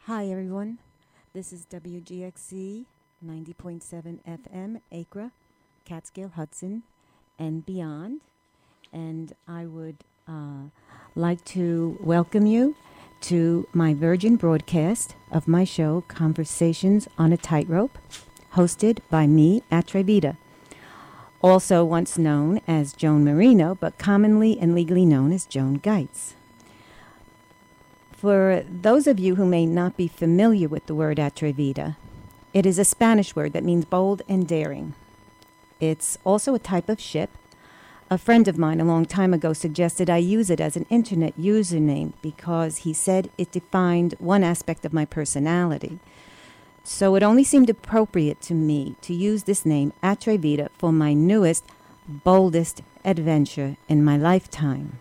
Hi, everyone. This is WGXC 90.7 FM, Acre, Catskill, Hudson, and beyond. And I would like to welcome you to my Virgin broadcast of my show, Conversations on a Tightrope, hosted by me, Atrevida, also once known as Joan Marino, but commonly and legally known as Joan Geitz. For those of you who may not be familiar with the word atrevida, it is a Spanish word that means bold and daring. It's also a type of ship. A friend of mine a long time ago suggested I use it as an internet username because he said it defined one aspect of my personality. So it only seemed appropriate to me to use this name, Atrevida, for my newest, boldest adventure in my lifetime.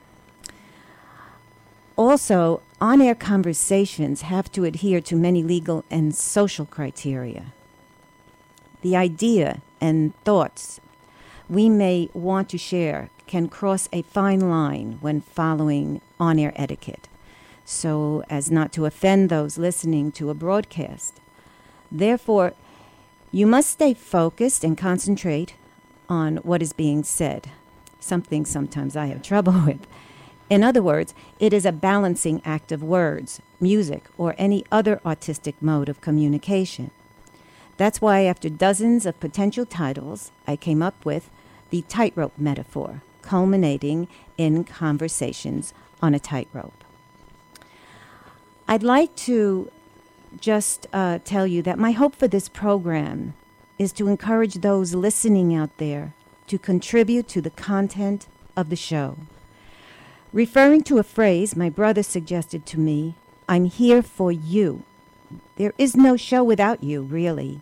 Also, on-air conversations have to adhere to many legal and social criteria. The idea and thoughts we may want to share can cross a fine line when following on-air etiquette, so as not to offend those listening to a broadcast. Therefore, you must stay focused and concentrate on what is being said, something sometimes I have trouble with. In other words, it is a balancing act of words, music, or any other artistic mode of communication. That's why after dozens of potential titles, I came up with the tightrope metaphor, culminating in Conversations on a Tightrope. I'd like to just tell you that my hope for this program is to encourage those listening out there to contribute to the content of the show. Referring to a phrase my brother suggested to me, I'm here for you. There is no show without you, really.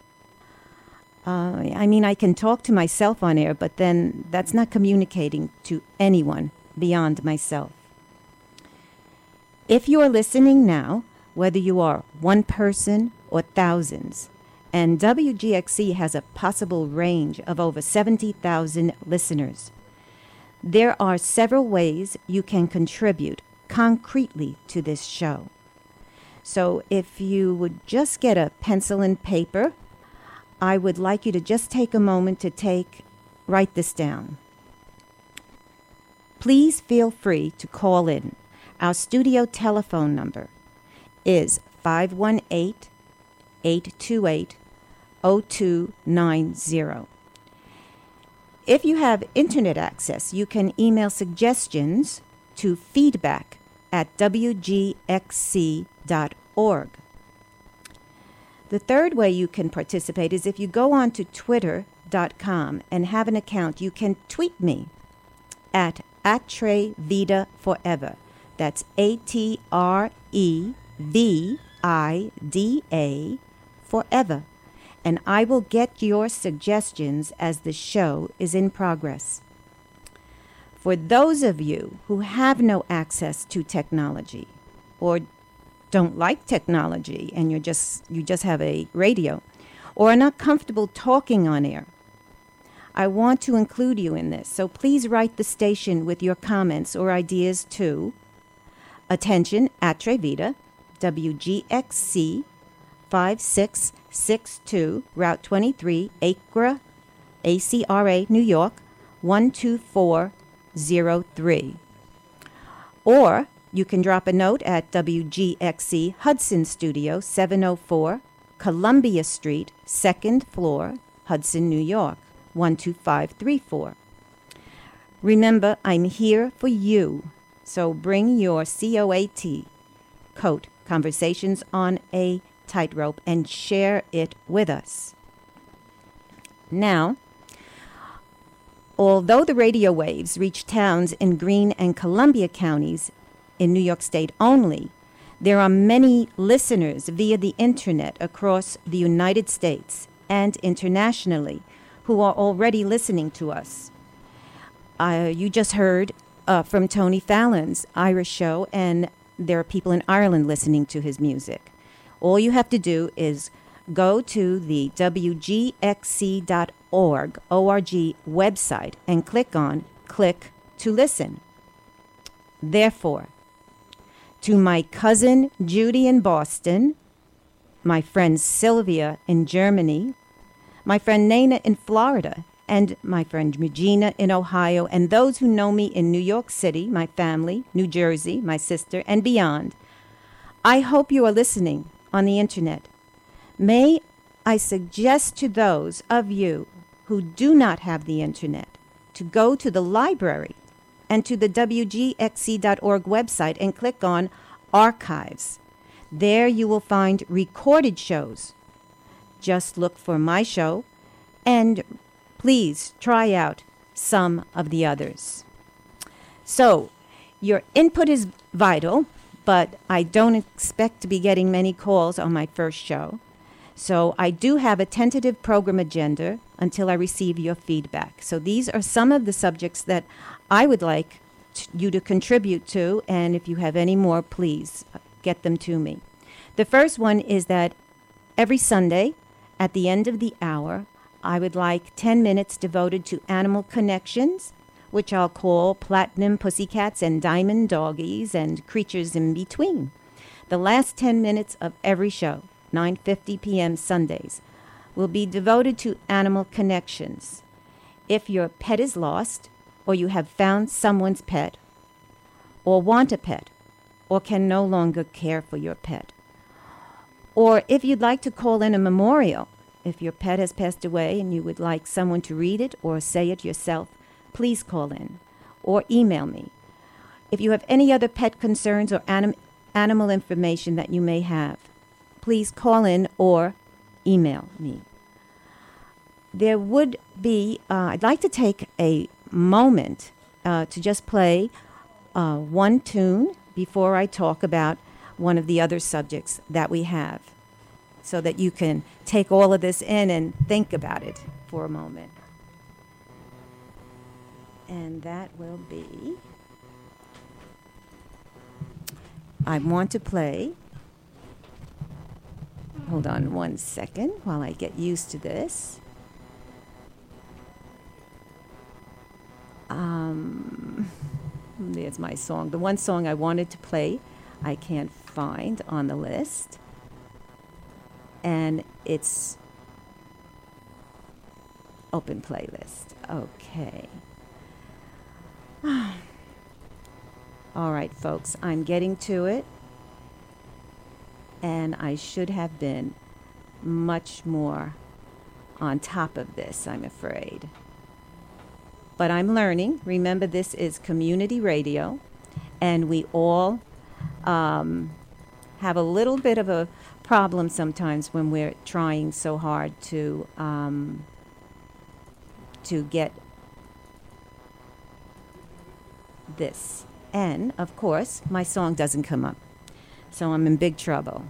I can talk to myself on air, but then that's not communicating to anyone beyond myself. If you are listening now, whether you are one person or thousands, and WGXC has a possible range of over 70,000 listeners, there are several ways you can contribute concretely to this show. So if you would just get a pencil and paper, I would like you to just take a moment to write this down. Please feel free to call in. Our studio telephone number is 518-828-0290. If you have internet access, you can email suggestions to feedback@wgxc.org. The third way you can participate is if you go on to twitter.com and have an account, you can tweet me at Atrevida Forever. That's ATREVIDA Forever. And I will get your suggestions as the show is in progress. For those of you who have no access to technology or don't like technology and you just have a radio or are not comfortable talking on air, I want to include you in this. So please write the station with your comments or ideas to attention Atrevida, WGXC 5662, Route 23, Acra, ACRA, New York, 12403. Or you can drop a note at WGXC Hudson Studio, 704 Columbia Street, 2nd floor, Hudson, New York, 12534. Remember, I'm here for you, so bring your COAT, coat, Conversations on a Tightrope, and share it with us. Now, although the radio waves reach towns in Greene and Columbia counties in New York State only, there are many listeners via the internet across the United States and internationally who are already listening to us. You just heard from Tony Fallon's Irish show, and there are people in Ireland listening to his music. All you have to do is go to the WGXC.org website and click to listen. Therefore, to my cousin Judy in Boston, my friend Sylvia in Germany, my friend Nana in Florida, and my friend Regina in Ohio, and those who know me in New York City, my family, New Jersey, my sister, and beyond. I hope you are listening on the internet. May I suggest to those of you who do not have the internet to go to the library and to the WGXC.org website and click on Archives. There you will find recorded shows. Just look for my show and please try out some of the others. So, your input is vital, but I don't expect to be getting many calls on my first show. So I do have a tentative program agenda until I receive your feedback. So these are some of the subjects that I would like you to contribute to, and if you have any more, please get them to me. The first one is that every Sunday at the end of the hour, I would like 10 minutes devoted to animal connections, which I'll call platinum pussycats and diamond doggies and creatures in between. The last 10 minutes of every show, 9:50 p.m. Sundays, will be devoted to animal connections. If your pet is lost, or you have found someone's pet, or want a pet, or can no longer care for your pet, or if you'd like to call in a memorial, if your pet has passed away and you would like someone to read it or say it yourself, please call in or email me. If you have any other pet concerns or animal information that you may have, please call in or email me. There would be, I'd like to take a moment to just play one tune before I talk about one of the other subjects that we have, so that you can take all of this in and think about it for a moment. And that will be, I want to play, hold on one second while I get used to this. There's my song. The one song I wanted to play, I can't find on the list. And it's open playlist. Okay. All right, folks, I'm getting to it. And I should have been much more on top of this, I'm afraid. But I'm learning. Remember, this is community radio, and we all have a little bit of a problem sometimes when we're trying so hard to get this. And, of course, my song doesn't come up. So I'm in big trouble.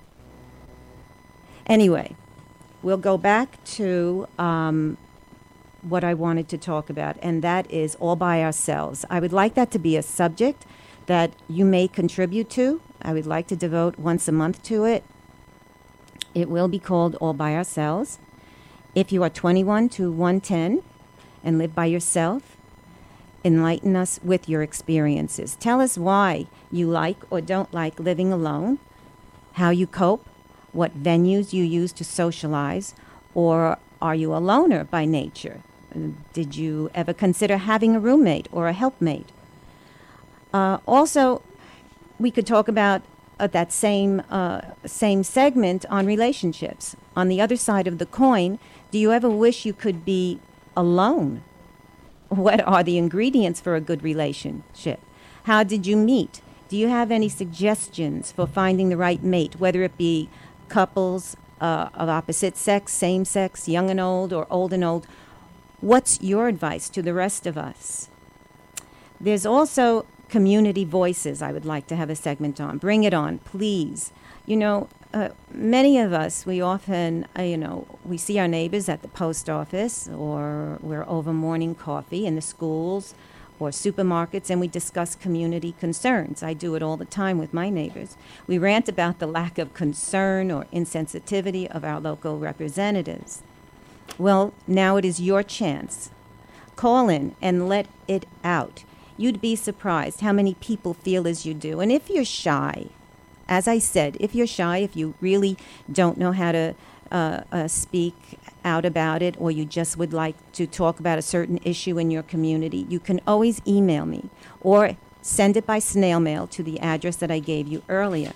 Anyway, we'll go back to what I wanted to talk about, and that is all by ourselves. I would like that to be a subject that you may contribute to. I would like to devote once a month to it. It will be called All by Ourselves. If you are 21 to 110 and live by yourself, enlighten us with your experiences. Tell us why you like or don't like living alone, how you cope, what venues you use to socialize, or are you a loner by nature? Did you ever consider having a roommate or a helpmate? Also, we could talk about that same segment on relationships. On the other side of the coin, do you ever wish you could be alone? What are the ingredients for a good relationship? How did you meet? Do you have any suggestions for finding the right mate, whether it be couples of opposite sex, same sex, young and old, or old and old? What's your advice to the rest of us? There's also community voices I would like to have a segment on. Bring it on, please. You know, many of us, we often, we see our neighbors at the post office, or we're over morning coffee in the schools or supermarkets, and we discuss community concerns. I do it all the time with my neighbors. We rant about the lack of concern or insensitivity of our local representatives. Well, now it is your chance. Call in and let it out. You'd be surprised how many people feel as you do. And if you're shy, As I said, if you're shy, if you really don't know how to speak out about it, or you just would like to talk about a certain issue in your community, you can always email me or send it by snail mail to the address that I gave you earlier.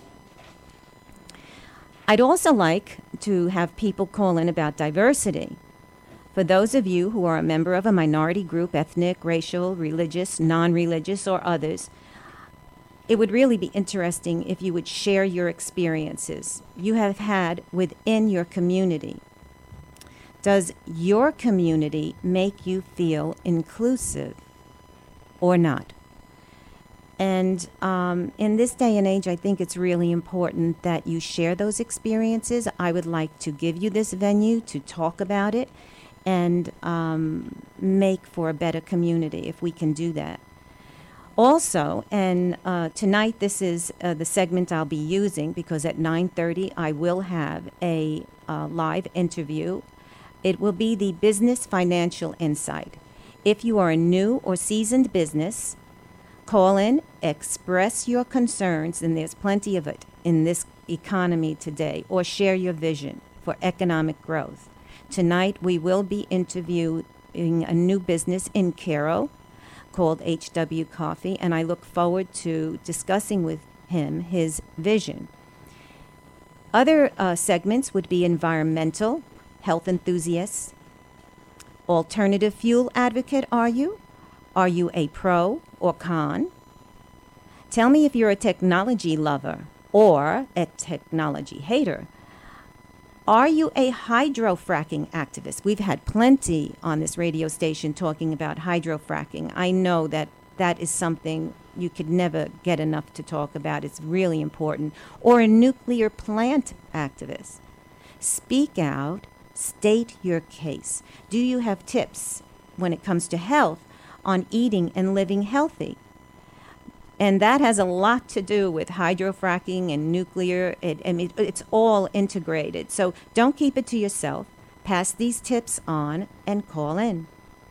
I'd also like to have people call in about diversity. For those of you who are a member of a minority group, ethnic, racial, religious, non-religious, or others, it would really be interesting if you would share your experiences you have had within your community. Does your community make you feel inclusive or not? And in this day and age, I think it's really important that you share those experiences. I would like to give you this venue to talk about it and make for a better community if we can do that. Also, and tonight this is the segment I'll be using, because at 9:30 I will have a live interview. It will be the Business Financial Insight. If you are a new or seasoned business, call in, express your concerns, and there's plenty of it in this economy today, or share your vision for economic growth. Tonight we will be interviewing a new business in Cairo called HW Coffee, and I look forward to discussing with him his vision. Other segments would be environmental, health enthusiasts, alternative fuel advocate, are you? Are you a pro or con? Tell me if you're a technology lover or a technology hater. Are you a hydrofracking activist? We've had plenty on this radio station talking about hydrofracking. I know that that is something you could never get enough to talk about. It's really important. Or a nuclear plant activist. Speak out. State your case. Do you have tips when it comes to health on eating and living healthy? And that has a lot to do with hydrofracking and nuclear. It's all integrated. So don't keep it to yourself. Pass these tips on and call in.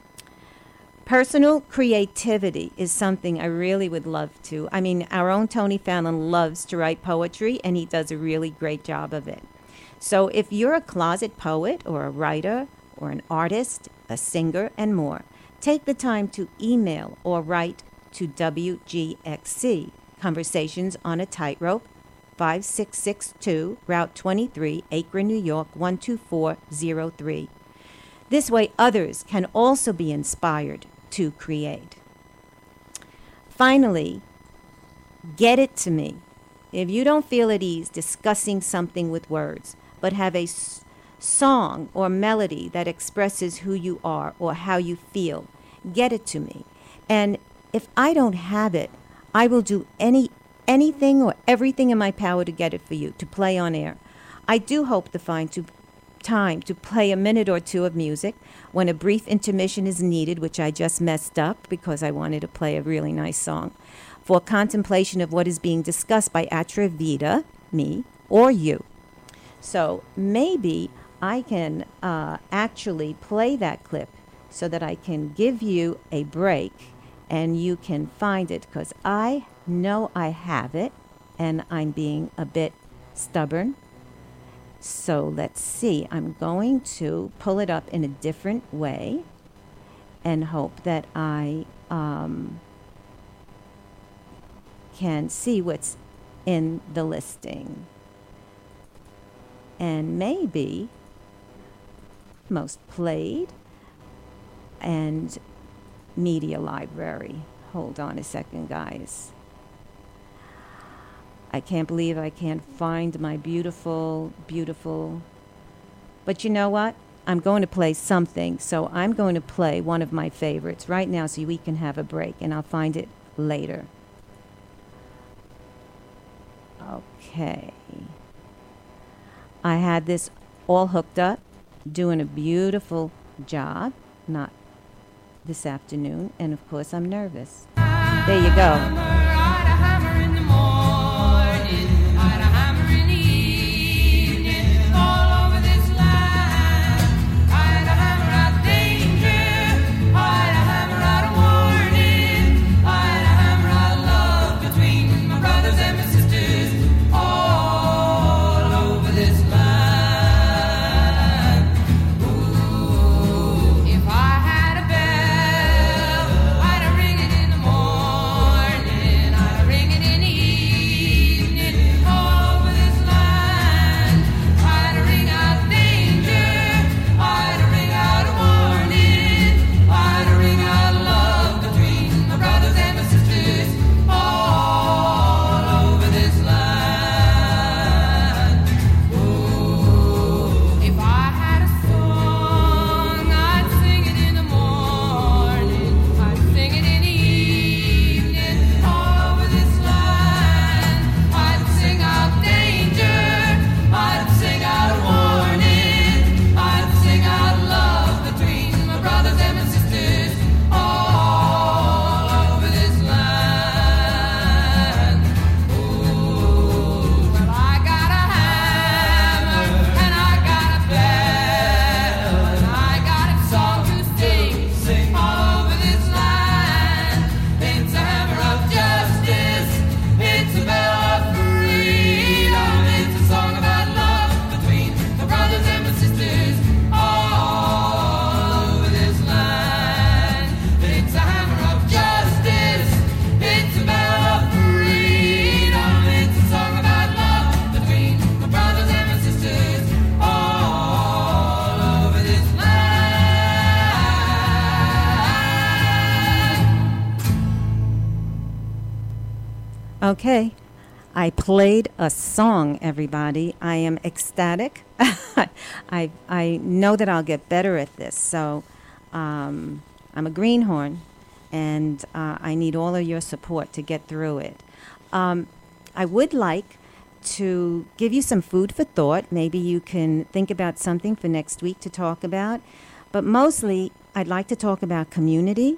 Personal creativity is something I really would love to. I mean, our own Tony Fallon loves to write poetry, and he does a really great job of it. So if you're a closet poet or a writer or an artist, a singer, and more, take the time to email or write to WGXC, Conversations on a Tightrope, 5662 Route 23, Akron, New York, 12403. This way others can also be inspired to create. Finally, get it to me. If you don't feel at ease discussing something with words, but have a song or melody that expresses who you are or how you feel, get it to me. And if I don't have it, I will do anything or everything in my power to get it for you, to play on air. I do hope to find time to play a minute or two of music when a brief intermission is needed, which I just messed up because I wanted to play a really nice song, for contemplation of what is being discussed by Atrevida, me, or you. So maybe I can actually play that clip so that I can give you a break and you can find it, because I know I have it and I'm being a bit stubborn. So let's see. I'm going to pull it up in a different way and hope that I can see what's in the listing. And maybe most played and media library. Hold on a second, guys. I can't believe I can't find my beautiful, beautiful. But you know what? I'm going to play something. So I'm going to play one of my favorites right now so we can have a break, and I'll find it later. Okay. I had this all hooked up, doing a beautiful job, not this afternoon, and of course I'm nervous. There you go. All Okay. I played a song, everybody. I am ecstatic. I know that I'll get better at this. So I'm a greenhorn, and I need all of your support to get through it. I would like to give you some food for thought. Maybe you can think about something for next week to talk about. But mostly, I'd like to talk about community,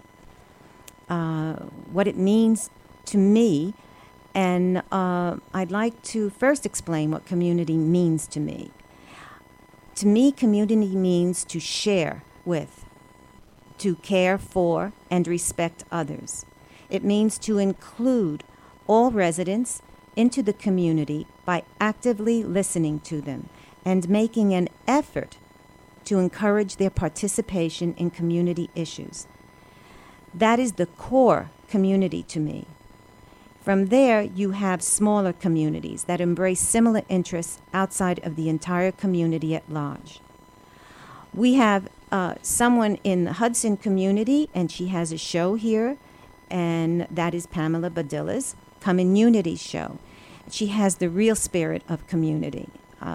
what it means to me. And I'd like to first explain what community means to me. To me, community means to share with, to care for, and respect others. It means to include all residents into the community by actively listening to them and making an effort to encourage their participation in community issues. That is the core community to me. From there, you have smaller communities that embrace similar interests outside of the entire community at large. We have someone in the Hudson community, and she has a show here, and that is Pamela Badilla's Community Show. She has the real spirit of community.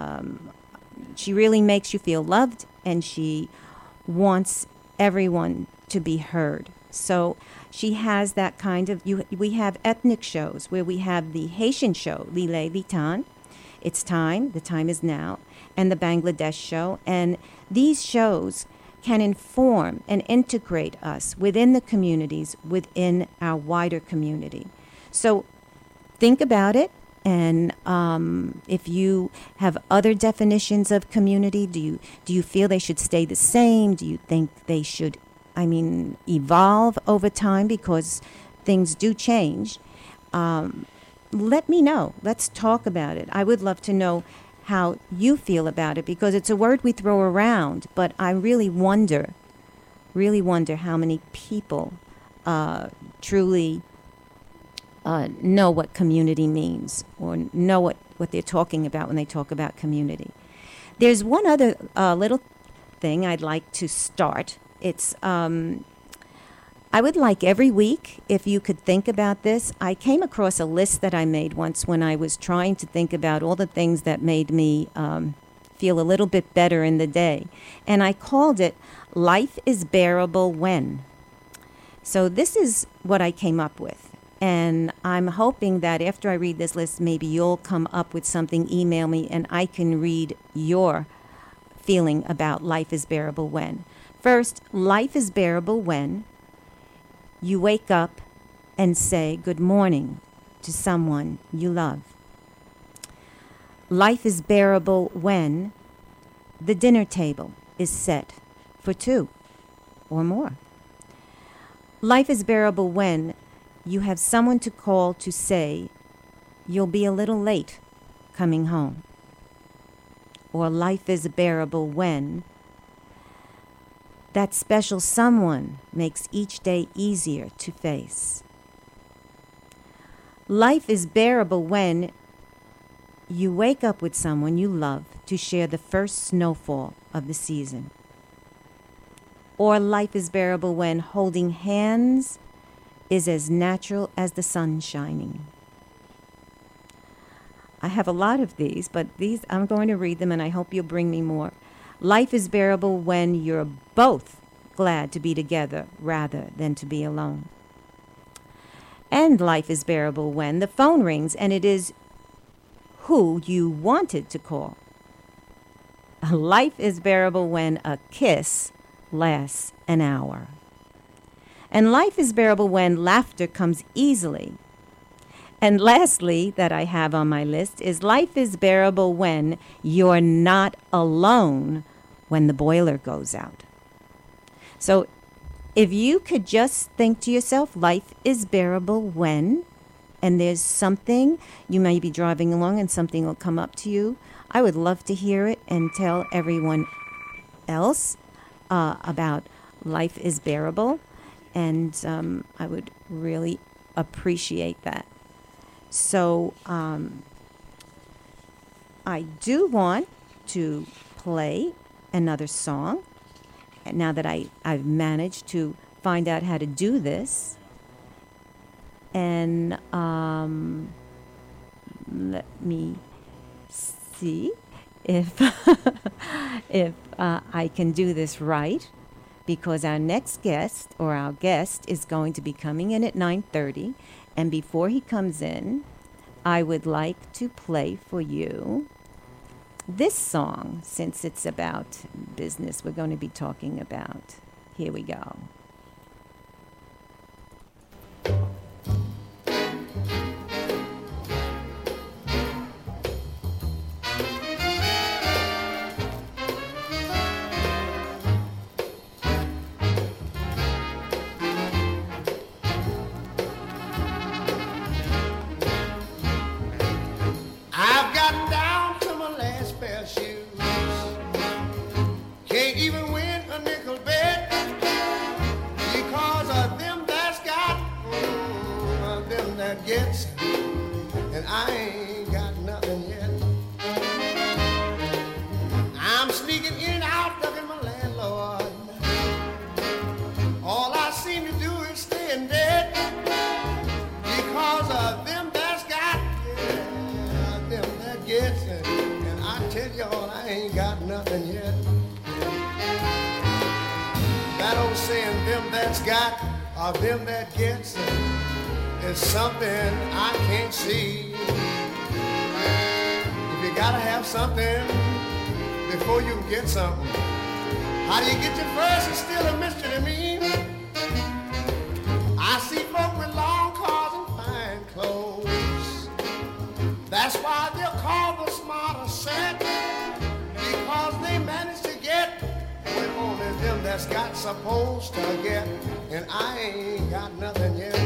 She really makes you feel loved, and she wants everyone to be heard. So she has that kind of, we have ethnic shows where we have the Haitian show, Lile Litan, It's Time, The Time Is Now, and the Bangladesh show. And these shows can inform and integrate us within the communities, within our wider community. So think about it. And if you have other definitions of community, do you feel they should stay the same? Do you think they should evolve over time because things do change? Let me know. Let's talk about it. I would love to know how you feel about it because it's a word we throw around, but I really wonder how many people truly know what community means or know what they're talking about when they talk about community. There's one other little thing I'd like to start. It's I would like every week, if you could think about this. I came across a list that I made once when I was trying to think about all the things that made me feel a little bit better in the day. And I called it Life is Bearable When. So this is what I came up with. And I'm hoping that after I read this list, maybe you'll come up with something, email me, and I can read your feeling about life is bearable when. First, life is bearable when you wake up and say good morning to someone you love. Life is bearable when the dinner table is set for two or more. Life is bearable when you have someone to call to say you'll be a little late coming home. Or life is bearable when that special someone makes each day easier to face. Life is bearable when you wake up with someone you love to share the first snowfall of the season. Or life is bearable when holding hands is as natural as the sun shining. I have a lot of these, but these I'm going to read them and I hope you'll bring me more. Life is bearable when you're both glad to be together rather than to be alone. And life is bearable when the phone rings and it is who you wanted to call. Life is bearable when a kiss lasts an hour. And life is bearable when laughter comes easily. And lastly, that I have on my list, is life is bearable when you're not alone when the boiler goes out. So if you could just think to yourself, life is bearable when, and there's something, you may be driving along and something will come up to you, I would love to hear it and tell everyone else about life is bearable. And I would really appreciate that. So I do want to play another song now that I've managed to find out how to do this. And let me see if if I can do this right, because our next guest, or our guest, is going to be coming in at 9:30, and before he comes in, I would like to play for you this song, since it's about business we're going to be talking about. Here we go. I've gotten down to my last pair of shoes. Can't even win a nickel bet because of them that's got, them that gets, and I ain't got nothing yet. I'm sneaking in and out looking my landlord. All I seem to do is stay in debt because of them that's got, them that gets, and I tell y'all I ain't got nothing yet. That old saying, them that's got, or them that gets, is something I can't see. If you gotta have something before you can get something, how do you get your first is still a mystery to me. I see folk with long cars and fine clothes. That's why they're called the smarter set, because they manage to get what only them that's got supposed to get, and I ain't got nothing yet.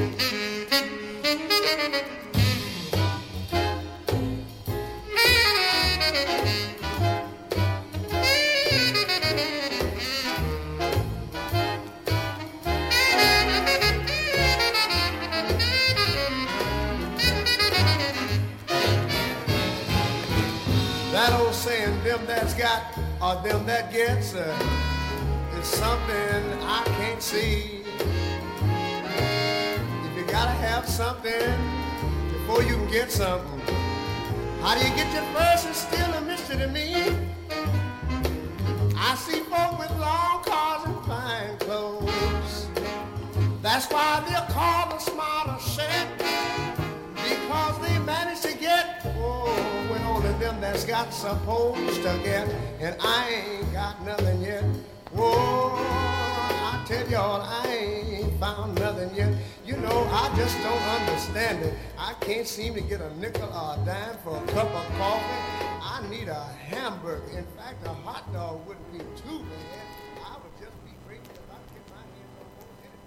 That old saying, them that's got, or them that gets, is something I can't see. If you gotta have something before you can get something, how do you get your first is still a mystery to me. I see folk with long cars and fine clothes. That's why they're called the smarter set, because they manage to get, when only them that's got supposed to get, and I ain't got nothing yet. Whoa, I tell y'all I ain't found nothing yet. You know, I just don't understand it. I can't seem to get a nickel or a dime for a cup of coffee. I need a hamburger. In fact, a hot dog wouldn't be too bad. I would just be grateful if I could get my hands on both of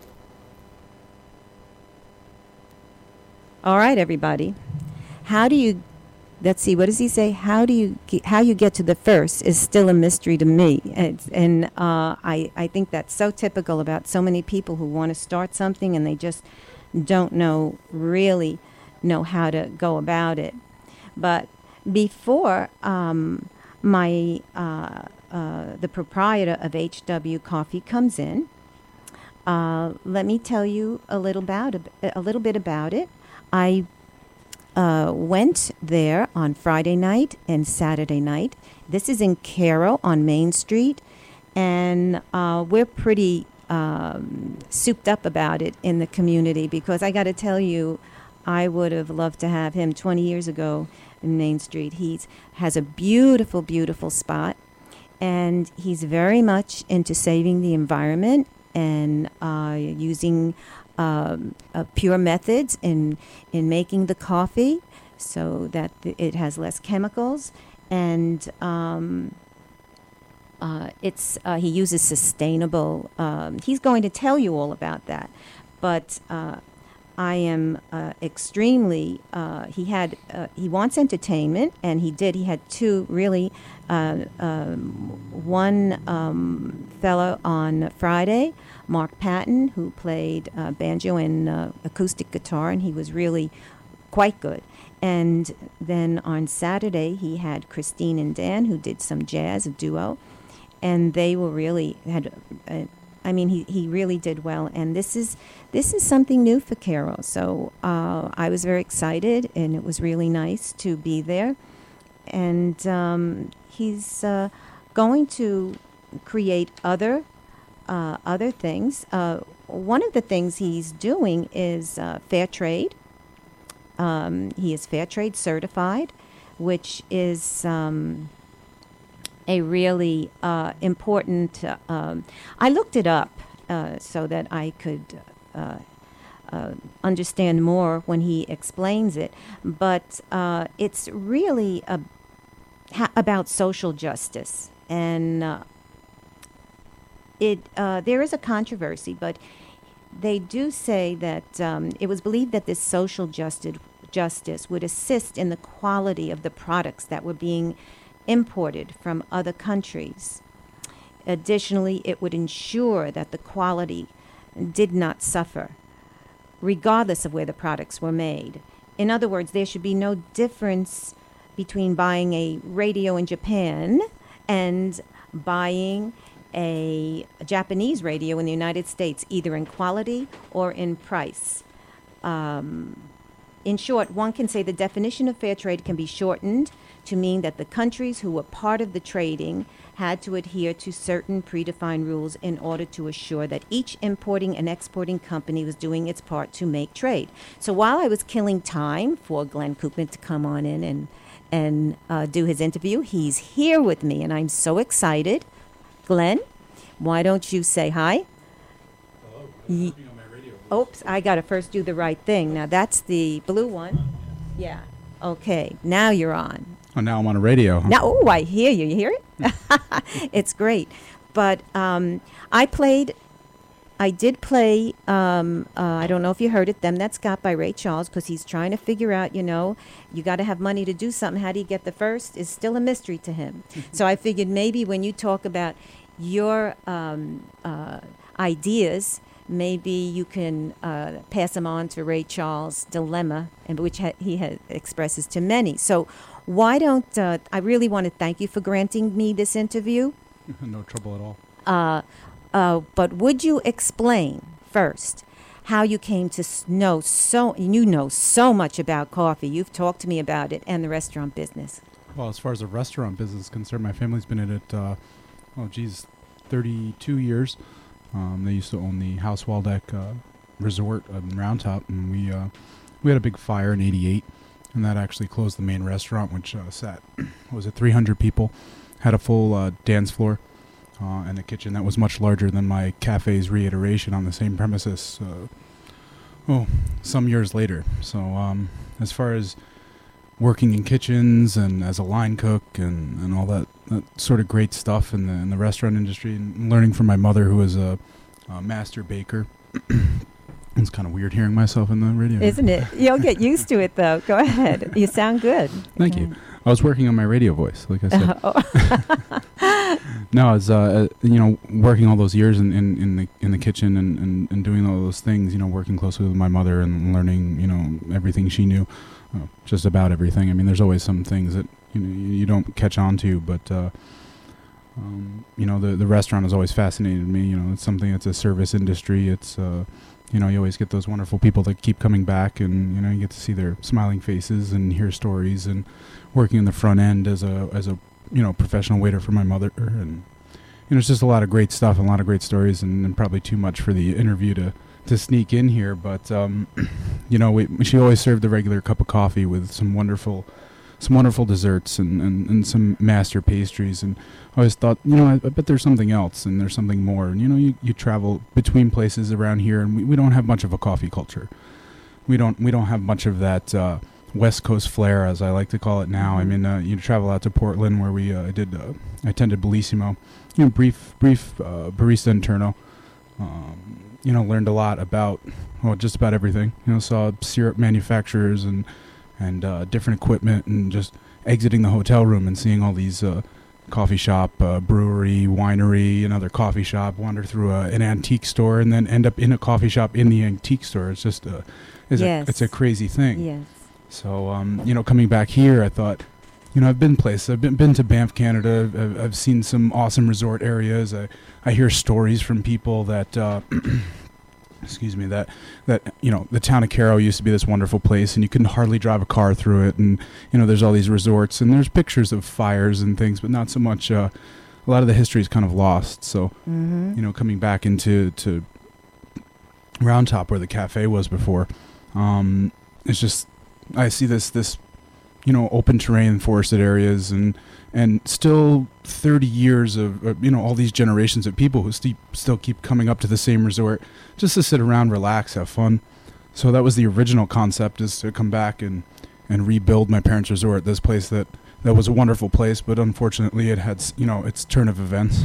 it. All right, everybody. How do you, let's see, what does he say? How you get to the first is still a mystery to me. I think that's so typical about so many people who want to start something and they just don't really know how to go about it. But before the proprietor of HW Coffee comes in, let me tell you a little bit about it. I went there on Friday night and Saturday night. This is in Cairo on Main Street, and we're pretty souped up about it in the community, because I got to tell you, I would have loved to have him 20 years ago in Main Street. He has a beautiful, beautiful spot, and he's very much into saving the environment and using pure methods in making the coffee, so that it has less chemicals, and he uses sustainable. He's going to tell you all about that, but I am extremely. He wants entertainment, and he did. He had two really. One fellow on Friday, Mark Patton, who played banjo and acoustic guitar, and he was really quite good. And then on Saturday, he had Christine and Dan, who did some jazz, a duo, and they were really had I mean, he really did well, and this is something new for Carol. So I was very excited, and it was really nice to be there. And he's going to create other things. One of the things he's doing is fair trade. He is fair trade certified, which is a really important. I looked it up so that I could understand more when he explains it. But it's really about social justice, and there is a controversy, but they do say that it was believed that this social justice would assist in the quality of the products that were being imported from other countries. Additionally, it would ensure that the quality did not suffer, regardless of where the products were made. In other words, there should be no difference between buying a radio in Japan and buying a Japanese radio in the United States, either in quality or in price. In short, one can say the definition of fair trade can be shortened to mean that the countries who were part of the trading had to adhere to certain predefined rules in order to assure that each importing and exporting company was doing its part to make trade. So while I was killing time for Glenn Koopman to come on in and do his interview, he's here with me, and I'm so excited. Glenn, why don't you say hi? Hello, I'm working on my radio. Oops, I got to first do the right thing. Now, that's the blue one. Yeah. Okay, now you're on. Oh, now I'm on a radio. Huh? Now, oh, I hear you. You hear it? It's great. But I did play, I don't know if you heard it, Them That's Got by Ray Charles, because he's trying to figure out, you got to have money to do something. How do you get the first? Is still a mystery to him. So I figured maybe when you talk about your ideas, maybe you can pass them on to Ray Charles' dilemma, and which he expresses to many. So why don't I really want to thank you for granting me this interview. No trouble at all. But would you explain first how you came to know so much about coffee? You've talked to me about it and the restaurant business. Well, as far as the restaurant business is concerned, my family's been in it, 32 years. They used to own the House Waldeck Resort in Round Top, and we had a big fire in '88, and that actually closed the main restaurant, which sat 300 people, had a full dance floor, and a kitchen that was much larger than my cafe's reiteration on the same premises. Some years later. So as far as working in kitchens and as a line cook and all that sort of great stuff in the restaurant industry, and learning from my mother, who was a master baker. It's kind of weird hearing myself in the radio. Isn't it? You'll get used to it, though. Go ahead. You sound good. Thank you. I was working on my radio voice, like I said. No, I was working all those years in the kitchen and doing all those things. Working closely with my mother and learning everything she knew, just about everything. I mean, there's always some things that you don't catch on to, but the restaurant has always fascinated me. It's something that's a service industry. It's you always get those wonderful people that keep coming back, and you get to see their smiling faces and hear stories. And working in the front end as a professional waiter for my mother, and it's just a lot of great stuff and a lot of great stories, and probably too much for the interview to sneak in here. But she always served the regular cup of coffee with some wonderful desserts and some master pastries, and I always thought, I bet there's something else and there's something more. And you travel between places around here, and we don't have much of a coffee culture. We don't have much of that West Coast flair, as I like to call it now. I mean, you travel out to Portland, where we I attended Bellissimo, brief barista interno. Learned a lot about just about everything. Saw syrup manufacturers and different equipment, and just exiting the hotel room and seeing all these coffee shop, brewery, winery, another coffee shop, wander through an antique store, and then end up in a coffee shop in the antique store. It's just it's a crazy thing. Yes. So coming back here, I thought, I've been places. I've been to Banff, Canada. I've seen some awesome resort areas. I hear stories from people that, excuse me, that the town of Caro used to be this wonderful place, and you couldn't hardly drive a car through it. And there's all these resorts, and there's pictures of fires and things, but not so much. A lot of the history is kind of lost. So, coming back into Round Top where the cafe was before, it's just I see this. Open terrain, forested areas, and still 30 years of all these generations of people who still keep coming up to the same resort just to sit around, relax, have fun. So that was the original concept, is to come back and rebuild my parents' resort, this place that was a wonderful place, but unfortunately it had its turn of events.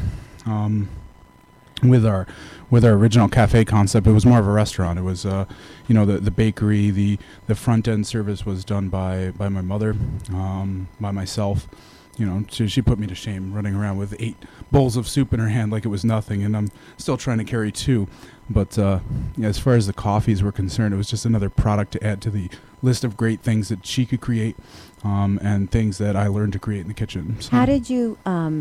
With our original cafe concept, it was more of a restaurant. It was the bakery, the front end service was done by my mother, by myself. She put me to shame running around with 8 bowls of soup in her hand like it was nothing, and I'm still trying to carry 2. But as far as the coffees were concerned, it was just another product to add to the list of great things that she could create, and things that I learned to create in the kitchen. So. How did you?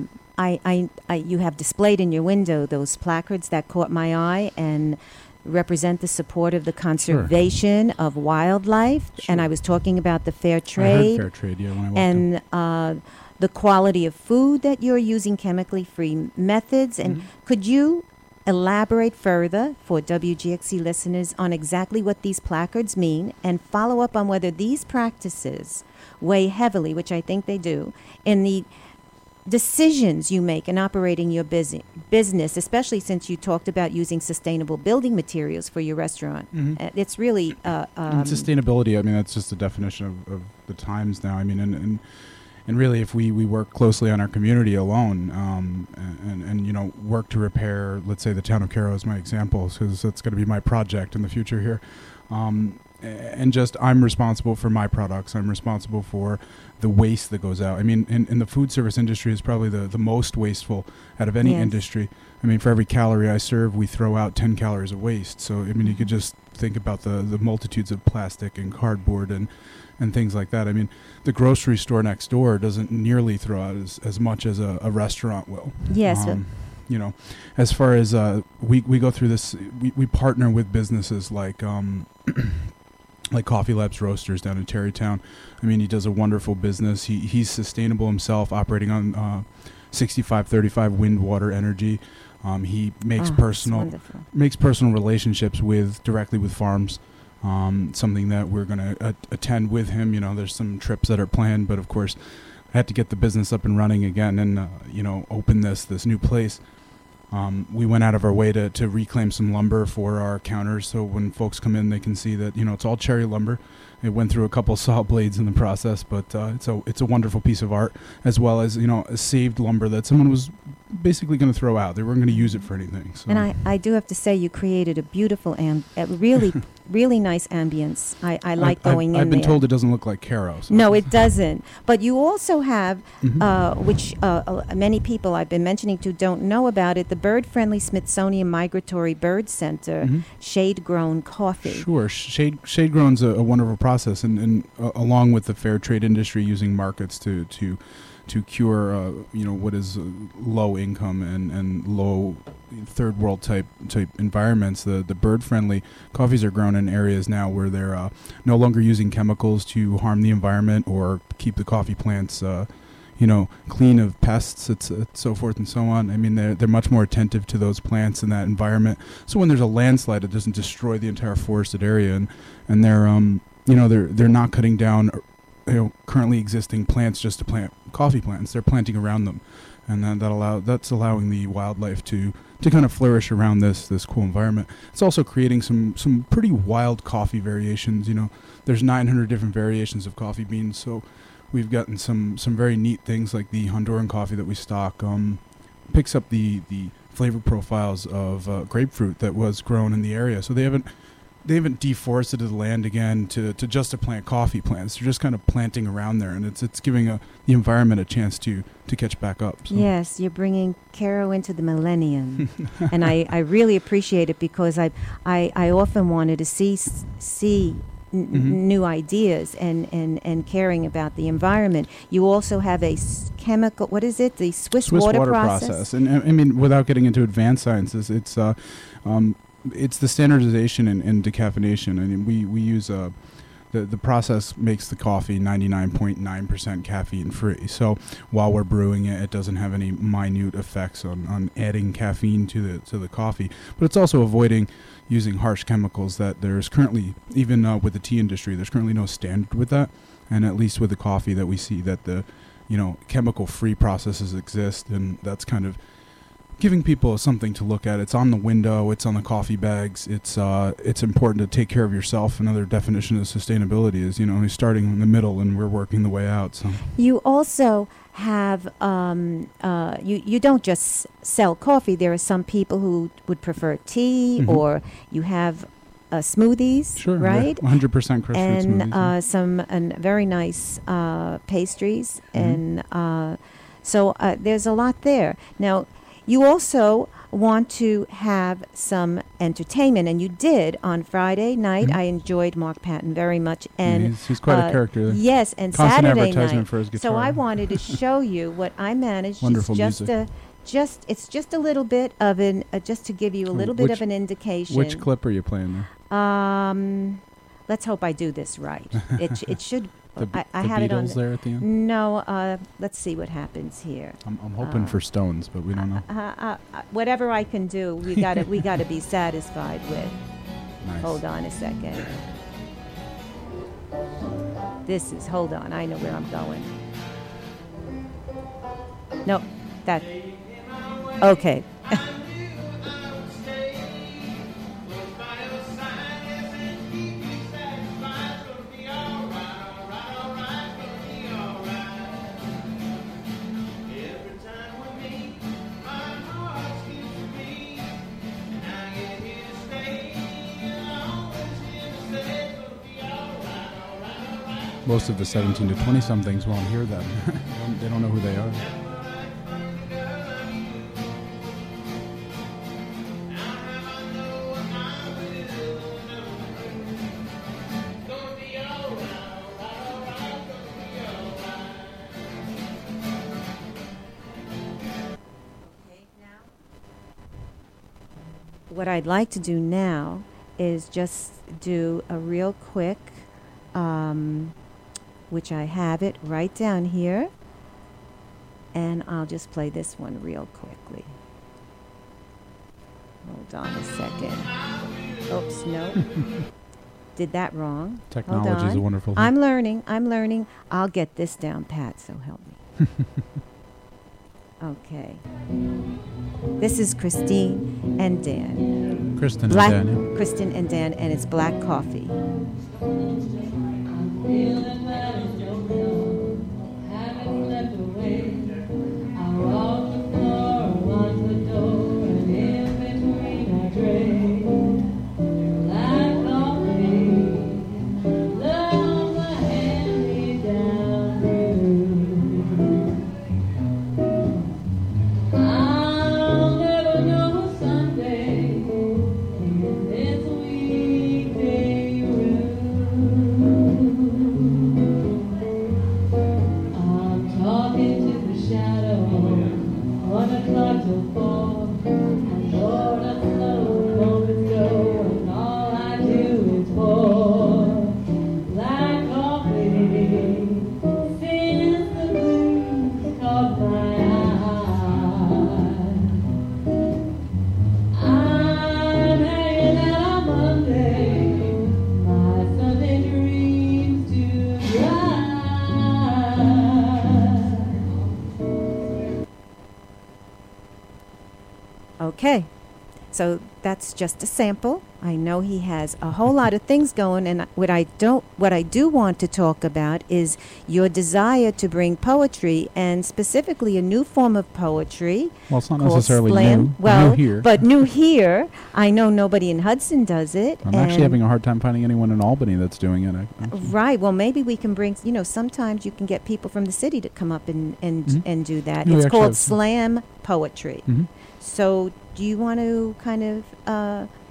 You have displayed in your window those placards that caught my eye and represent the support of the conservation of wildlife. Sure. And I was talking about the fair trade. I heard fair trade, yeah, when I walked and the quality of food that you're using, chemically-free methods. And could you elaborate further for WGXC listeners on exactly what these placards mean, and follow up on whether these practices weigh heavily, which I think they do, in the decisions you make in operating your business, especially since you talked about using sustainable building materials for your restaurant. It's really and sustainability. I mean, that's just the definition of the times now. I mean, and really, if we work closely on our community alone, and work to repair, let's say the town of Caro is my example, because that's going to be my project in the future here. And just I'm responsible for my products. I'm responsible for the waste that goes out. I mean, in the food service industry is probably the most wasteful out of any industry. I mean, for every calorie I serve, we throw out 10 calories of waste. So, I mean, you could just think about the multitudes of plastic and cardboard and things like that. I mean, the grocery store next door doesn't nearly throw out as much as a restaurant will. Yes. As far as we go through this, we partner with businesses like Coffee Labs Roasters down in Terrytown. I mean, he does a wonderful business. He's sustainable himself, operating on 65-35 wind water energy. He makes personal relationships directly with farms. Something that we're going to attend with him. There's some trips that are planned, but of course, I had to get the business up and running again and open this new place. We went out of our way to reclaim some lumber for our counters, so when folks come in, they can see that it's all cherry lumber. It went through a couple saw blades in the process, but it's a wonderful piece of art, as well as a saved lumber that someone was basically going to throw out. They weren't going to use it for anything. So. And I do have to say, you created a beautiful and really nice ambience. I like going in there. I've been told it doesn't look like Caro. So. No, it doesn't. But you also have, which many people I've been mentioning to don't know about it, the bird-friendly Smithsonian Migratory Bird Center, shade-grown coffee. Sure. Shade-grown's a wonderful process, and along with the fair trade industry using markets to cure what is low income and low third world type environments. The bird friendly coffees are grown in areas now where they're no longer using chemicals to harm the environment or keep the coffee plants clean of pests, so forth and so on. I mean, they're much more attentive to those plants and that environment. So when there's a landslide, it doesn't destroy the entire forested area, and they're not cutting down currently existing plants just to plant coffee plants. They're planting around them, and that's allowing the wildlife to kind of flourish around this cool environment. It's also creating some pretty wild coffee variations. There's 900 different variations of coffee beans, so we've gotten some very neat things like the Honduran coffee that we stock. Picks up the flavor profiles of grapefruit that was grown in the area, so they haven't deforested the land again to plant coffee plants. They're just kind of planting around there, and it's giving the environment a chance to catch back up. So. Yes, you're bringing Caro into the millennium, and I really appreciate it, because I often wanted to see new ideas and caring about the environment. You also have a chemical, what is it? The Swiss water process. And I mean, without getting into advanced sciences, it's the standardization and decaffeination. I mean, we use the process makes the coffee 99.9% caffeine free. So while we're brewing it, it doesn't have any minute effects on adding caffeine to the coffee. But it's also avoiding using harsh chemicals that there's currently, even with the tea industry, there's currently no standard with that. And at least with the coffee that we see that the, chemical free processes exist, and that's kind of giving people something to look at. It's on the window, it's on the coffee bags. It's important to take care of yourself. Another definition of sustainability is, you're starting in the middle and we're working the way out. So you also have you don't just sell coffee. There are some people who would prefer tea, or you have smoothies, sure, right? 100% crushed and smoothies. Some very nice pastries, and so there's a lot there. Now, you also want to have some entertainment, and you did on Friday night. I enjoyed Mark Patton very much, and he's quite a character. Yes, and Constant Saturday advertisement night. for his guitar. So I wanted to show you what I managed. Wonderful it's just just a little bit of an just to give you a little bit of an indication. Which clip are you playing there? Let's hope I do this right. It should. I the had it on Beatles there at the end? No, let's see what happens here. I'm hoping for Stones, but we don't know. Whatever I can do, we gotta be satisfied with. Nice. Hold on a second. Hold on, I know where I'm going. No, that, okay. Most of the 17 to 20-somethings won't hear them. They don't know who they are. What I'd like to do now is just do a real quick, which I have it right down here, and I'll just play this one real quickly. Hold on a second. Oops, no. Did that wrong. Technology is a wonderful thing. I'm learning. I'll get this down pat, so help me. Okay. This is Christine and Dan. Kristen and Dan, yeah. Kristen and Dan, and it's Black Coffee. Okay, so that's just a sample. I know he has a whole lot of things going, and what I do want to talk about is your desire to bring poetry, and specifically a new form of poetry. Well, it's not called necessarily slam. new. Well, new here. but new here. I know nobody in Hudson does it. I'm actually having a hard time finding anyone in Albany that's doing it. Right. Well, maybe we can bring. Sometimes you can get people from the city to come up and do that. No, It's called slam poetry. Mm-hmm. So, do you want to kind of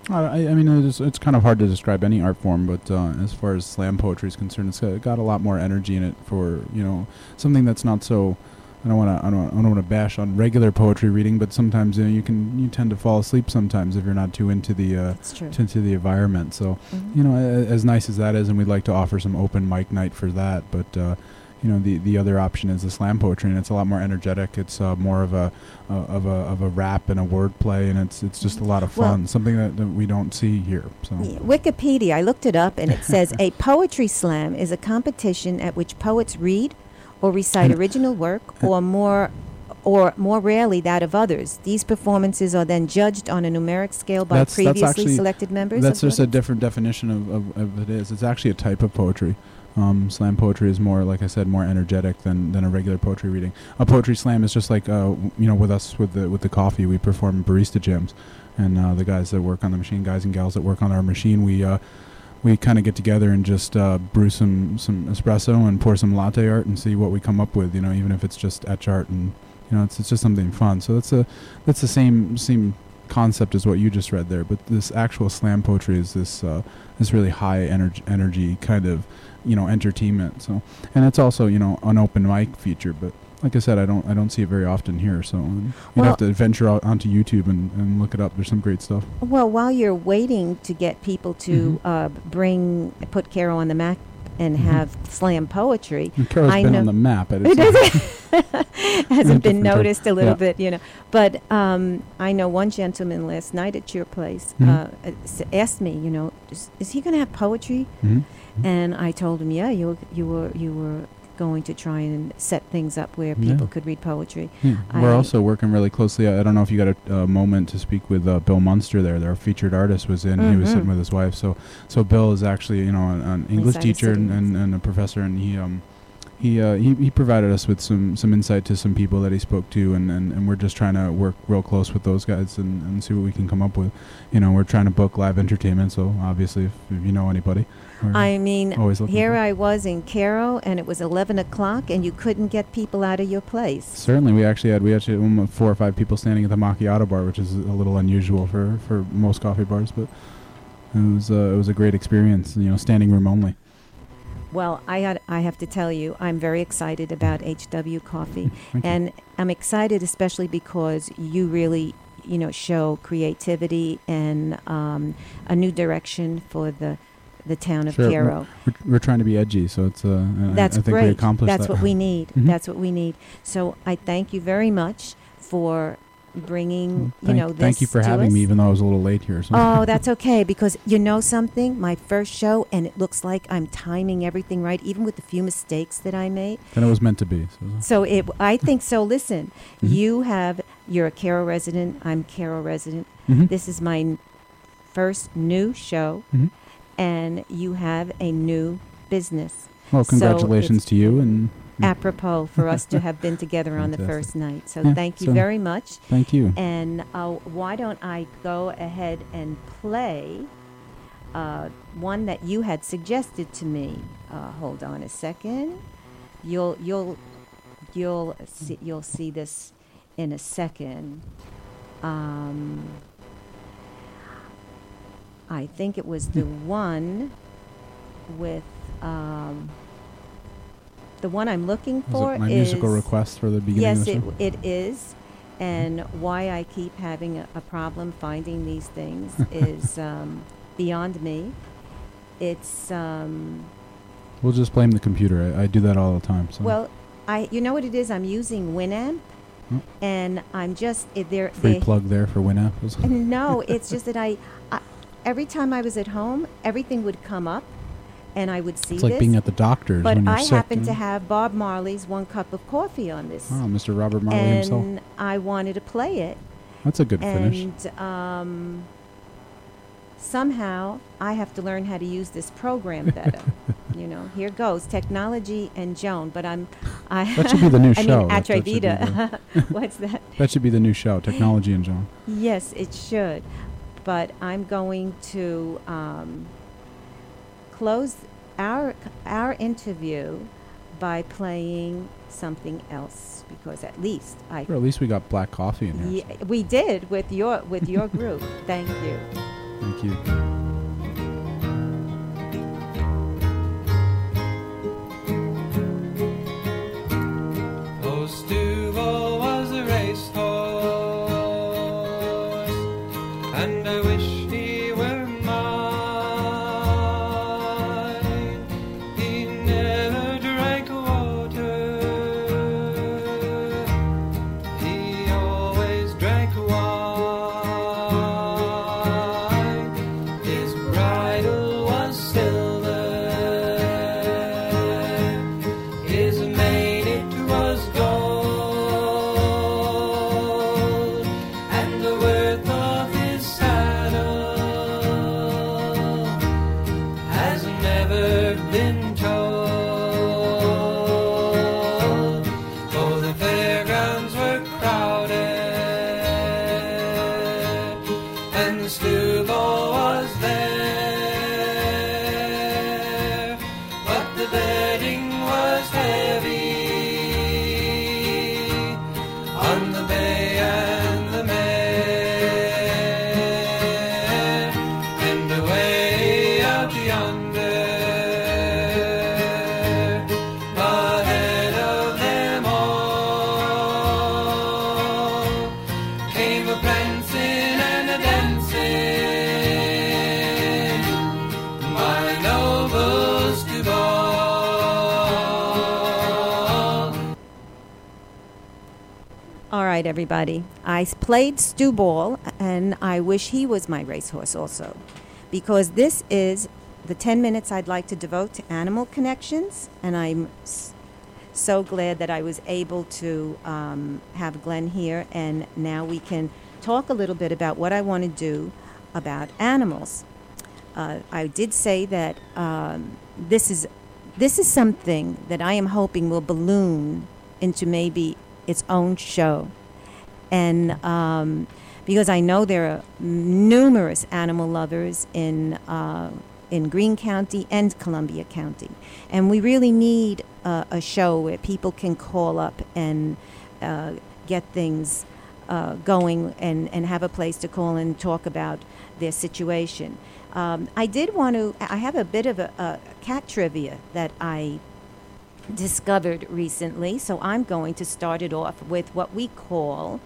I mean, it's kind of hard to describe any art form, but as far as slam poetry is concerned, it's got a lot more energy in it for, something that's not so. I don't want to bash on regular poetry reading, but sometimes you tend to fall asleep sometimes if you're not too into the into the environment. So as nice as that is, and we'd like to offer some open mic night for that, but the other option is the slam poetry, and it's a lot more energetic. It's more of a rap and a wordplay, and it's just a lot of fun. Well, something that we don't see here. So Wikipedia, I looked it up, and it says a poetry slam is a competition at which poets read or recite original work, or more rarely that of others. These performances are then judged on a numeric scale by previously selected members. That's just a different definition of it is. It's actually a type of poetry. Slam poetry is more, like I said, more energetic than a regular poetry reading. A poetry slam is just like with us with the coffee, we perform barista jams, and the guys that work on the machine, guys and gals that work on our machine, we kind of get together and just brew some espresso and pour some latte art and see what we come up with. Even if it's just etch art, and it's just something fun. So that's the same concept as what you just read there. But this actual slam poetry is this really high energy kind of entertainment. So, and it's also an open mic feature, but like I said, I don't see it very often here. So you'd have to venture out onto YouTube and look it up. There's some great stuff. Well, while you're waiting to get people to put Caro on the map and have slam poetry, Caro's been on the map. Hasn't been noticed a little bit, But I know one gentleman last night at your place asked me, is he going to have poetry? And I told him, yeah, you were going to try and set things up where people could read poetry. We're also working really closely. I don't know if you got a moment to speak with Bill Munster there. Their featured artist was in. He was sitting with his wife. So Bill is actually an English teacher and a professor, and he provided us with some insight to some people that he spoke to, and we're just trying to work real close with those guys and see what we can come up with. We're trying to book live entertainment, so obviously if you know anybody. I mean, here I was in Caro, and it was 11 o'clock, and you couldn't get people out of your place. Certainly. We actually had 4 or 5 people standing at the macchiato bar, which is a little unusual for most coffee bars, but it was a great experience, standing room only. Well, I have to tell you, I'm very excited about HW Coffee, and I'm excited especially because you really, show creativity and a new direction for the town of Caro. We're trying to be edgy, so it's that's I think great. we accomplished That's that. what we need. That's what we need. So I thank you very much for bringing this. Thank you for having me, even though I was a little late here. So. Oh, that's okay, because something, my first show, and it looks like I'm timing everything right, even with the few mistakes that I made. Then it was meant to be. I think so. Listen, you're a Caro resident. I'm Caro resident. This is my first new show, and you have a new business. Well, congratulations to you and. Apropos for us to have been together on the first night. So thank you very much. Thank you. And why don't I go ahead and play one that you had suggested to me. Hold on a second. You'll see this in a second. I think it was the one with the one I'm looking for. Was it my musical request for the beginning yes, of the show? It is. And why I keep having a problem finding these things is beyond me. It's we'll just blame the computer. I do that all the time. So. Well, you know what it is? I'm using Winamp, and I'm just free plug there for Winamp. No, it's just that I every time I was at home, everything would come up, and I would see it's like this. being at the doctor's but when you're I sick. happen to have Bob Marley's One Cup of Coffee on this. Oh, Mr. Robert Marley himself. And I wanted to play it. That's a good finish. And somehow I have to learn how to use this program better. Here goes Technology and Joan. But that should be the new show. Atrevida. What's that? That should be the new show, Technology and Joan. Yes, it should. But I'm going to close our interview by playing something else, because at least at least we got black coffee in here. Yeah, we did with your group. Thank you. Thank you. Oh, Stubble was a racehorse, and I wish he were mine. He never drank water, he always drank wine. His bridle was silver, his mane it was gold, and the worth of his saddle has never been told. Oh, the fairgrounds were crowded, and the Stubble was there, but the betting was heavy on the bay and the mare, and away out yonder, ahead of them all, came a prancing and a dancing, my noble Stubble. All right, everybody. Played Stubble, and I wish he was my racehorse also, because this is the 10 minutes I'd like to devote to animal connections, and I'm so glad that I was able to have Glenn here, and now we can talk a little bit about what I want to do about animals. I did say that this is something that I am hoping will balloon into maybe its own show, and because I know there are numerous animal lovers in Greene County and Columbia County, and we really need a show where people can call up and get things going and have a place to call and talk about their situation. I have a bit of a cat trivia that I discovered recently, so I'm going to start it off with what we call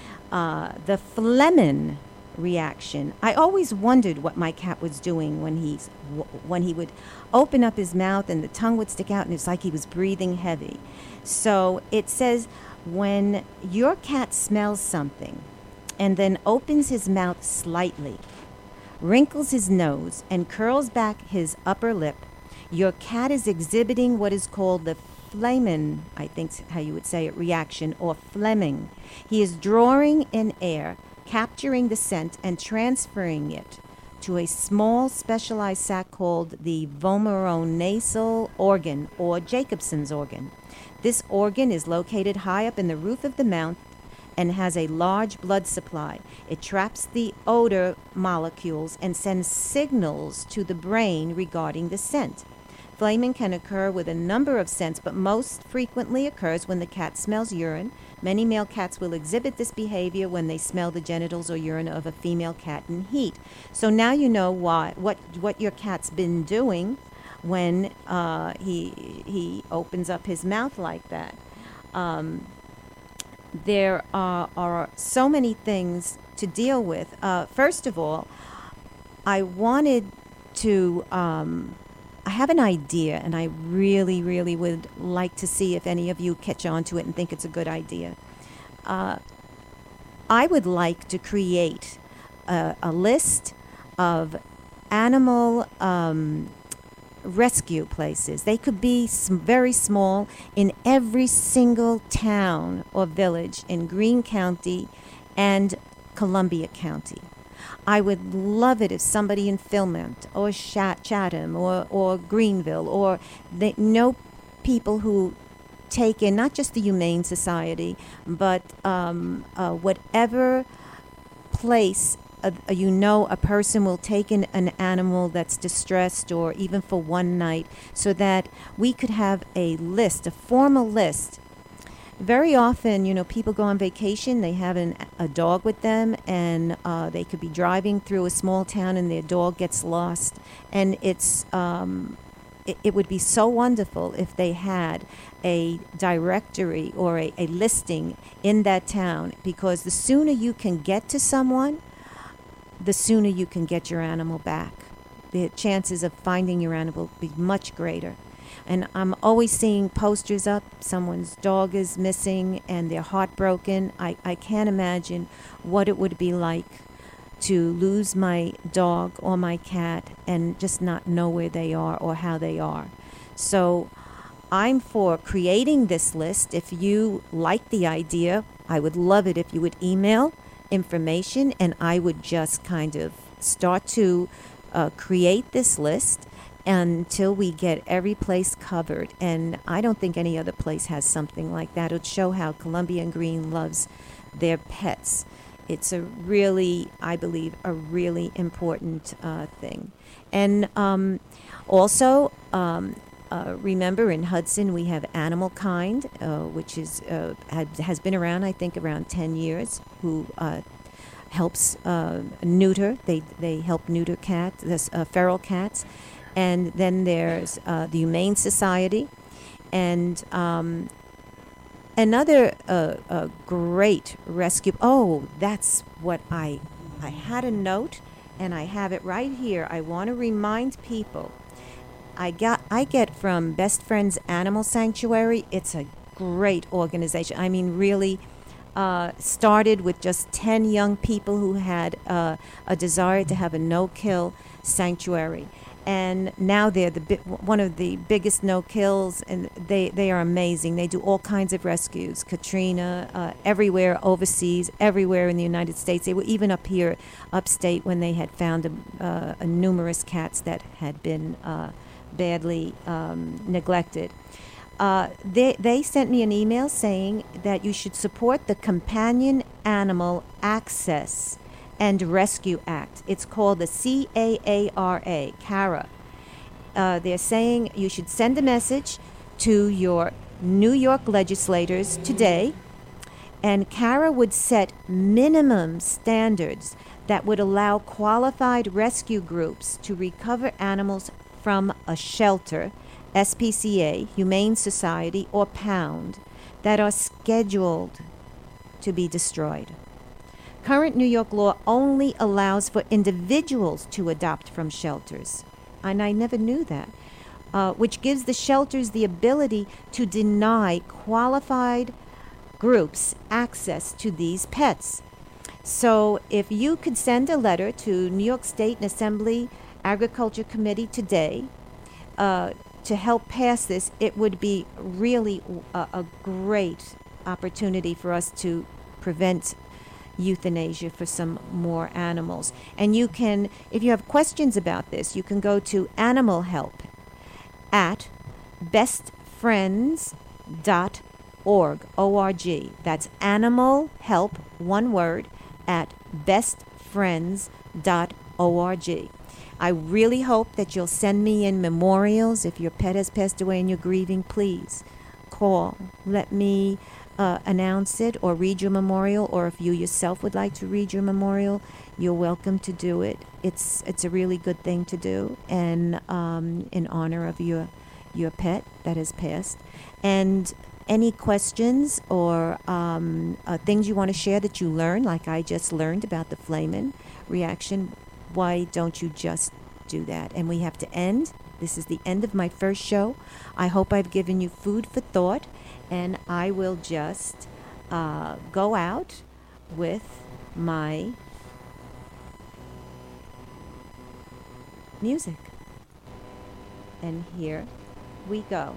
the Flehmen reaction. I always wondered what my cat was doing when he would open up his mouth and the tongue would stick out and it's like he was breathing heavy. So it says when your cat smells something and then opens his mouth slightly, wrinkles his nose, and curls back his upper lip, your cat is exhibiting what is called the Flehmen, I think's how you would say it, reaction, or Fleming. He is drawing in air, capturing the scent, and transferring it to a small specialized sac called the vomeronasal organ, or Jacobson's organ. This organ is located high up in the roof of the mouth and has a large blood supply. It traps the odor molecules and sends signals to the brain regarding the scent. Flaming can occur with a number of scents, but most frequently occurs when the cat smells urine. Many male cats will exhibit this behavior when they smell the genitals or urine of a female cat in heat. So now you know what your cat's been doing when he opens up his mouth like that. There are so many things to deal with. First of all, I wanted to... I have an idea, and I really, really would like to see if any of you catch on to it and think it's a good idea. I would like to create a list of animal rescue places. They could be very small in every single town or village in Greene County and Columbia County. I would love it if somebody in Philmont or Chatham or Greenville, or they know people who take in not just the Humane Society, but whatever place a person will take in an animal that's distressed, or even for one night, so that we could have a list, a formal list, very often, people go on vacation, they have a dog with them, and they could be driving through a small town and their dog gets lost. And it would be so wonderful if they had a directory or a listing in that town, because the sooner you can get to someone, the sooner you can get your animal back. The chances of finding your animal will be much greater. And I'm always seeing posters up, someone's dog is missing and they're heartbroken. I can't imagine what it would be like to lose my dog or my cat and just not know where they are or how they are. So I'm for creating this list. If you like the idea, I would love it if you would email information, and I would just kind of start to create this list until we get every place covered. And I don't think any other place has something like that. It would show how Columbia and Green loves their pets. It's a really, I believe, a really important thing. And also, remember, in Hudson we have Animal Kind, which is has been around, I think, around 10 years, who helps neuter. They help neuter cats, feral cats. And then there's the Humane Society, and another great rescue. Oh, that's what I had a note, and I have it right here. I want to remind people. I get from Best Friends Animal Sanctuary. It's a great organization. I mean, really. Started with just 10 young people who had a desire to have a no-kill sanctuary. And now they're one of the biggest no-kills, and they are amazing. They do all kinds of rescues. Katrina, everywhere overseas, everywhere in the United States. They were even up here, upstate, when they had found numerous cats that had been badly neglected. They sent me an email saying that you should support the Companion Animal Access and Rescue Act. It's called the CAARA, CARA. They're saying you should send a message to your New York legislators today, and CARA would set minimum standards that would allow qualified rescue groups to recover animals from a shelter, SPCA, Humane Society, or Pound, that are scheduled to be destroyed. Current New York law only allows for individuals to adopt from shelters, and I never knew that, which gives the shelters the ability to deny qualified groups access to these pets. So if you could send a letter to New York State and Assembly Agriculture Committee today, to help pass this, it would be really a great opportunity for us to prevent euthanasia for some more animals. And you can, if you have questions about this, you can go to Animal Help at bestfriends.org, O-R-G. That's Animal Help, one word, at bestfriends.org. I really hope that you'll send me in memorials. If your pet has passed away and you're grieving, please call. Let me announce it or read your memorial, or if you yourself would like to read your memorial, you're welcome to do it. It's a really good thing to do, and in honor of your pet that has passed. And any questions or things you want to share that you learned, like I just learned about the Flamen reaction, why don't you just do that? And we have to end. This is the end of my first show. I hope I've given you food for thought, and I will just go out with my music. And here we go.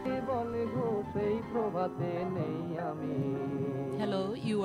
বলে গো সেই প্রভাতে নেই আমি Hello, you